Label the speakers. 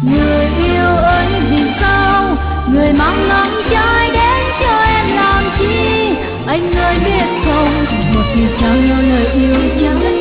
Speaker 1: Người yêu ơi vì sao người mang nắng trai đến cho em làm chi? Anh ơi biết không, một khi trao nhau lời yêu chẳng